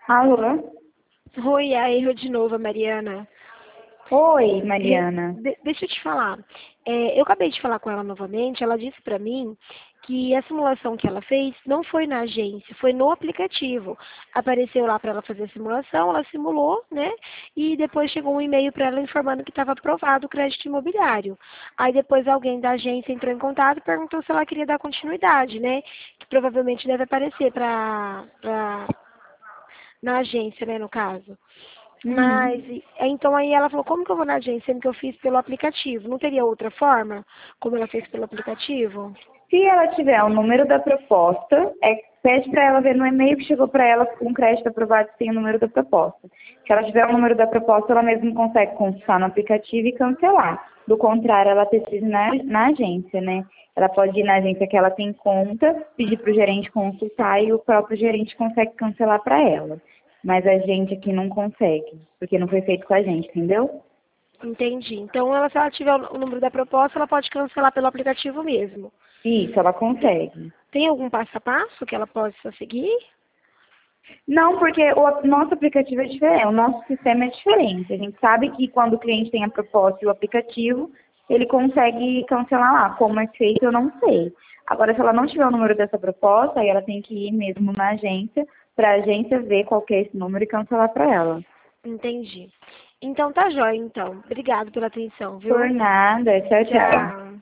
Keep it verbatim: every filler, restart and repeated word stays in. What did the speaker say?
Alô? Oi, é eu de novo, a Mariana. Oi, De- Mariana. de- deixa eu te falar. É, eu acabei de falar com ela novamente. Ela disse pra mim que a simulação que ela fez não foi na agência, foi no aplicativo. Apareceu lá para ela fazer a simulação, ela simulou, né? E depois chegou um e-mail para ela informando que estava aprovado o crédito imobiliário. Aí depois alguém da agência entrou em contato e perguntou se ela queria dar continuidade, né? Que provavelmente deve aparecer para na agência, né, no caso. Mas, Uhum. e- então aí ela falou, como que eu vou na agência, sendo que eu fiz pelo aplicativo? Não teria outra forma, como ela fez pelo aplicativo? Se ela tiver o número da proposta, é, pede para ela ver no e-mail que chegou para ela com crédito aprovado se tem o número da proposta. Se ela tiver o número da proposta, ela mesmo consegue consultar no aplicativo e cancelar. Do contrário, ela precisa ir na, na agência, né? Ela pode ir na agência que ela tem conta, pedir para o gerente consultar e o próprio gerente consegue cancelar para ela. Mas a gente aqui não consegue, porque não foi feito com a gente, entendeu? Entendi. Então, ela, se ela tiver o o número da proposta, ela pode cancelar pelo aplicativo mesmo. Isso, ela Tem, consegue. tem algum passo a passo que ela possa seguir? Não, porque o nosso aplicativo é diferente, o nosso sistema é diferente. A gente sabe que quando o cliente tem a proposta e o aplicativo, ele consegue cancelar lá. Como é feito, eu não sei. Agora, se ela não tiver o número dessa proposta, aí ela tem que ir mesmo na agência, para a agência ver qual que é esse número e cancelar para ela. Entendi. Então, tá jóia, então. Obrigado pela atenção, Por viu? nada, tchau, tchau. Tchau.